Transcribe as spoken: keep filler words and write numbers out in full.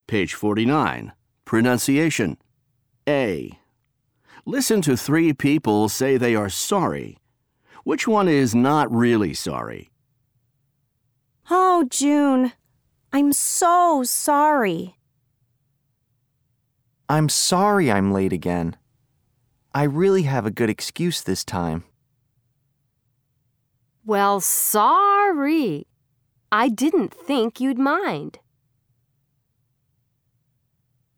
Page forty-nine. Pronunciation. A. Listen to three people say they are sorry. Which one is not really sorry? Oh, June, I'm so sorry. I'm sorry I'm late again. I really have a good excuse this time. Well, sorry. I didn't think you'd mind.